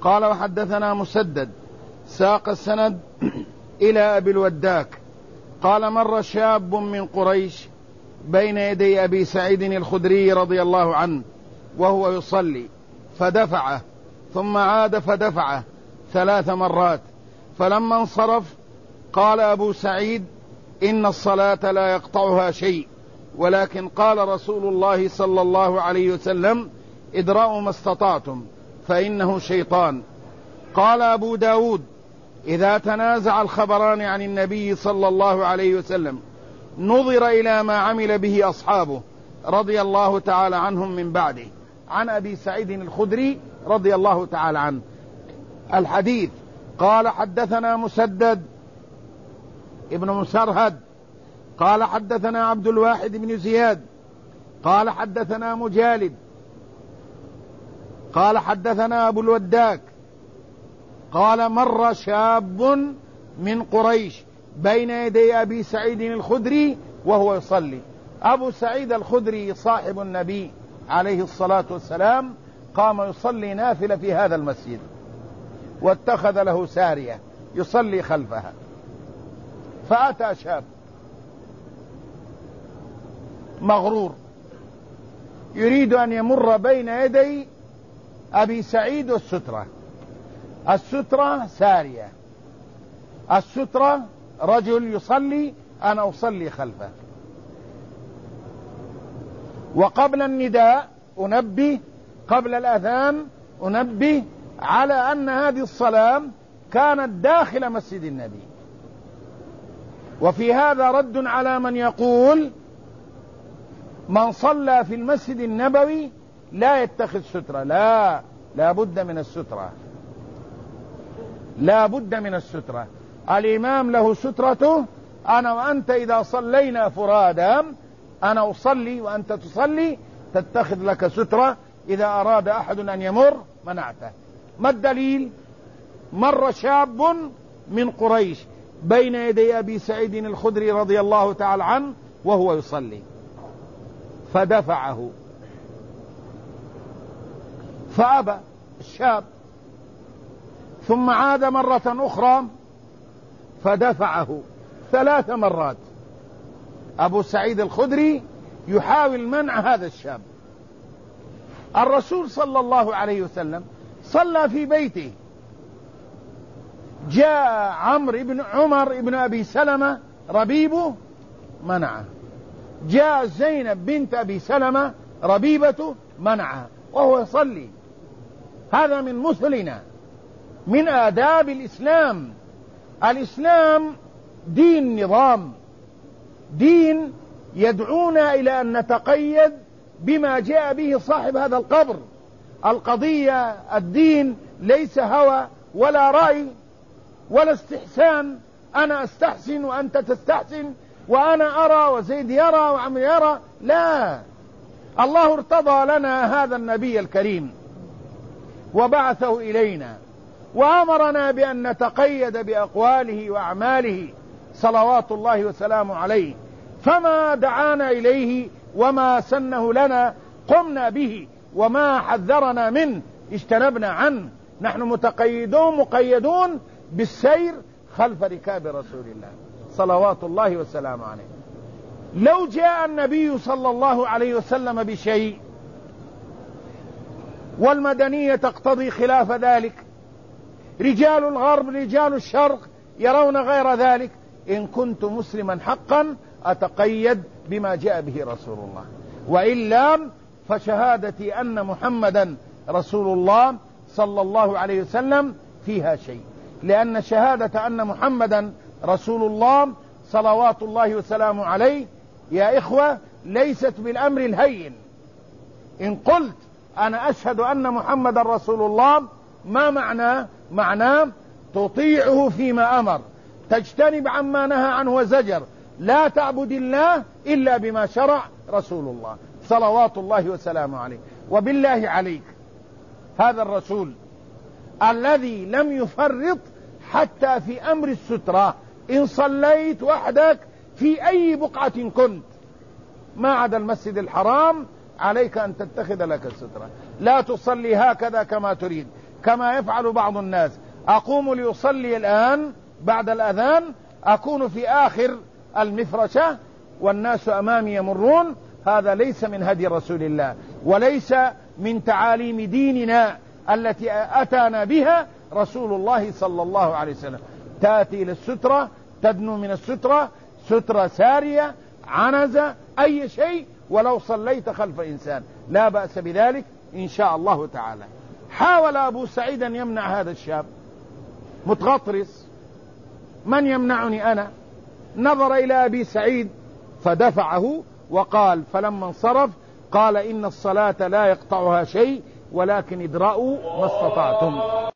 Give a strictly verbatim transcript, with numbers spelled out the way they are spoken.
قال وحدثنا مسدد ساق السند إلى أبي الوداك قال مر شاب من قريش بين يدي أبي سعيد الخدري رضي الله عنه وهو يصلي فدفعه ثم عاد فدفعه ثلاث مرات، فلما انصرف قال أبو سعيد إن الصلاة لا يقطعها شيء، ولكن قال رسول الله صلى الله عليه وسلم ادرأوا ما استطعتم فإنه شيطان. قال أبو داود إذا تنازع الخبران عن النبي صلى الله عليه وسلم نظر إلى ما عمل به أصحابه رضي الله تعالى عنهم من بعده. عن أبي سعيد الخدري رضي الله تعالى عنه الحديث قال حدثنا مسدد ابن مسرهد قال حدثنا عبد الواحد بن زياد قال حدثنا مجالد قال حدثنا أبو الوداك قال مر شاب من قريش بين يدي أبي سعيد الخدري وهو يصلي. أبو سعيد الخدري صاحب النبي عليه الصلاة والسلام قام يصلي نافلة في هذا المسجد واتخذ له سارية يصلي خلفها، فأتى شاب مغرور يريد أن يمر بين يدي أبي سعيد والسترة. السترة سارية، السترة رجل يصلي أنا أصلي خلفه. وقبل النداء أنبه، قبل الأذان أنبه على أن هذه الصلاة كانت داخل مسجد النبي. وفي هذا رد على من يقول من صلى في المسجد النبوي لا يتخذ سترة. لا، لا بد من السترة، لا بد من السترة. الإمام له سترته. أنا وأنت إذا صلينا فرادا، أنا أصلي وأنت تصلي، تتخذ لك سترة. إذا أراد أحد أن يمر منعته. ما الدليل؟ مر شاب من قريش بين يدي أبي سعيد الخدري رضي الله تعالى عنه وهو يصلي فدفعه، فأبى الشاب، ثم عاد مرة أخرى فدفعه ثلاث مرات. أبو سعيد الخدري يحاول منع هذا الشاب. الرسول صلى الله عليه وسلم صلى في بيته، جاء عمرو بن عمر بن أبي سلمة ربيبه منعه، جاء زينب بنت أبي سلمة ربيبته منعها وهو يصلي. هذا من مثلنا، من آداب الإسلام. الإسلام دين نظام، دين يدعونا إلى أن نتقيد بما جاء به صاحب هذا القبر. القضية الدين ليس هوى ولا رأي ولا استحسان، أنا أستحسن وأنت تستحسن وأنا أرى وزيد يرى وعمر يرى. لا، الله ارتضى لنا هذا النبي الكريم وبعثه إلينا وأمرنا بأن نتقيد بأقواله وأعماله صلوات الله وسلامه عليه. فما دعانا إليه وما سنه لنا قمنا به، وما حذرنا منه اجتنبنا عنه. نحن متقيدون مقيدون بالسير خلف ركاب رسول الله صلوات الله وسلامه عليه. لو جاء النبي صلى الله عليه وسلم بشيء والمدنية تقتضي خلاف ذلك، رجال الغرب رجال الشرق يرون غير ذلك، إن كنت مسلما حقا أتقيد بما جاء به رسول الله، وإلا فشهادتي أن محمدا رسول الله صلى الله عليه وسلم فيها شيء. لأن شهادة أن محمدا رسول الله صلوات الله وسلامه عليه يا إخوة ليست بالأمر الهين. إن قلت أنا أشهد أن محمدا رسول الله، ما معناه؟ معناه تطيعه فيما أمر، تجتنب عما نهى عنه وزجر، لا تعبد الله إلا بما شرع رسول الله صلوات الله وسلامه عليه. وبالله عليك، هذا الرسول الذي لم يفرط حتى في أمر السترة، إن صليت وحدك في أي بقعة كنت ما عدا المسجد الحرام عليك أن تتخذ لك السترة. لا تصلي هكذا كما تريد، كما يفعل بعض الناس، أقوم ليصلي الآن بعد الأذان، أكون في آخر المفرشة والناس أمامي يمرون. هذا ليس من هدي رسول الله، وليس من تعاليم ديننا التي أتانا بها رسول الله صلى الله عليه وسلم. تأتي إلى السترة، تدنو من السترة، سترة سارية، عنزة، أي شيء، ولو صليت خلف إنسان لا بأس بذلك إن شاء الله تعالى. حاول أبو سعيد أن يمنع هذا الشاب متغطرس، من يمنعني أنا؟ نظر إلى أبي سعيد فدفعه وقال، فلما انصرف قال: إن الصلاة لا يقطعها شيء ولكن ادرأوا ما استطعتم.